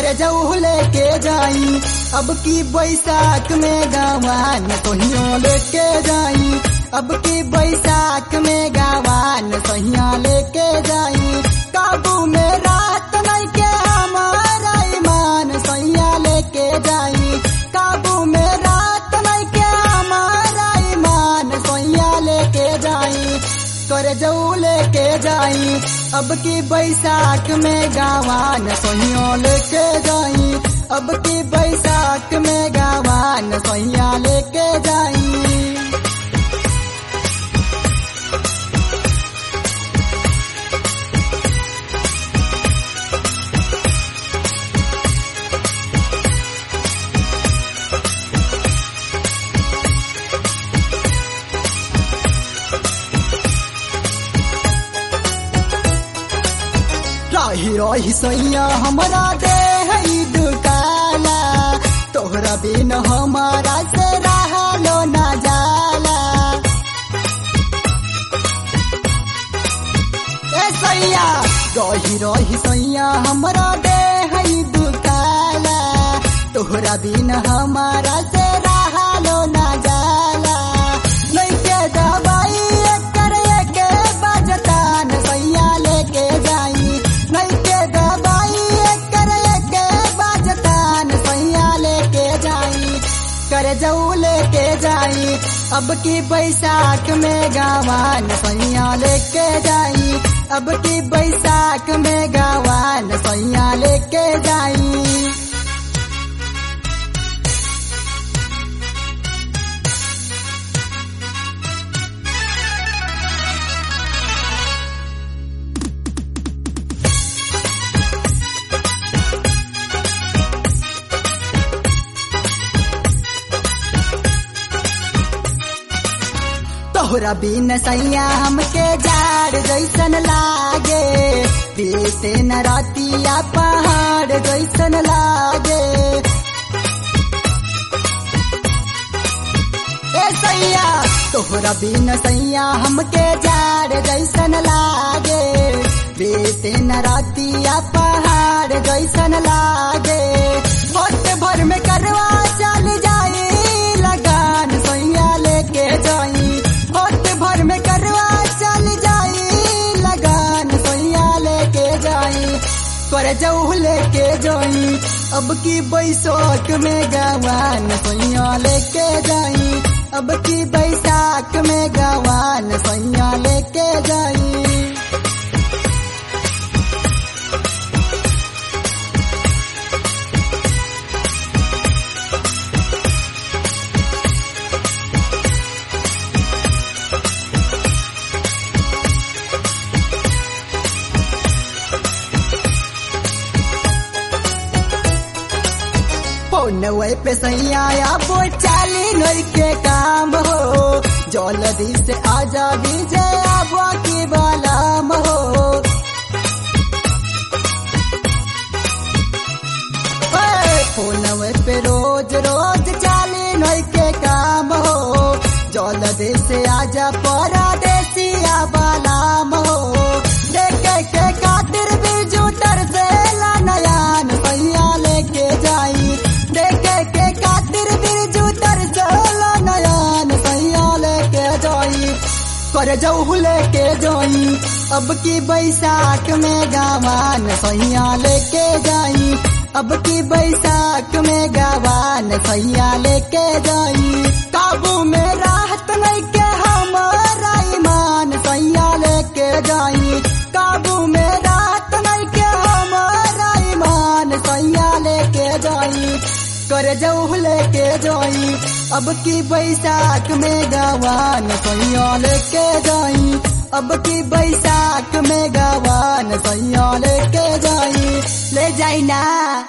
करे जाऊ लेके जाई अब की बैसाख में गावान सोहिया लेके जाई अब की बैसाख में गावान सोहिया लेके जाई काबू में रात नहीं के हमारा ईमान सोहिया लेके जाई काबू में रात नहीं के हमारा ईमान सोहिया लेके जाई करे जाऊ लेके जाई अब की बैसाख में गावान सोहिया लेके जाई अब की बैसाख में गावान सोहिया लेके जाई। रही रही सैया हमारा देह दुकाला तोहरा बिन हमारा से रहलो ना जाला ए सैया रही रही सैया हमारा देह दुकाला तोहरा बिन हमारा से रहलो ना जाला लइके दवाई करे के बजतान सैया लेके जाई नइके दवाई करे के बजतान सैया लेके जाई करे जाऊ लेके जाई अब की बैसाख में गावान सैया लेके जाई अब की बैसाख में गावान सैया लेके जाई। तोहरा बिन सैया हमके जाड़ जैसन लागे बीते न रातिया पहाड़ जैसन लागे ए सैया तोहरा बिन सैया हमके जाड़ जैसन लागे बीते न रातिया पहाड़ जैसन लागे वक्त भर में करवा चल जाई लगान सैया लेके जाई भर में करवा चल जाई लगान सैया लेके जाई करे जाऊ लेके जाई अब की बैसाख में गावान सैया लेके जाई अब की बैसाख में गावान सैया लेके जाई। नवे पे सैया अब चाली नई के काम हो जल्दी से आजा विजय अब की बालाम हो नवे पे रोज रोज चाली नई के काम हो जल्दी से आजा परदेसिया बालाम हो देखे के खातिर बिजू तरसेला नयान सैया लेके जाई देखे के खातिर बिरजू तरसला नयान सैया लेके जाई करे जाऊ लेके जाई अब की बैसाख में गावान सैया लेके जाई अब की बैसाख में गावान सैया लेके जाई काबू में राहत नहीं के हमारा ईमान सैया लेके जाई काबू में राहत नहीं के हमारा ईमान सैया लेके जाई करे जाऊ लेके जाई अब की बैसाख में गावान सैया लेके जाई अब की बैसाख में गावान सैया लेके जाई ले जाई ना।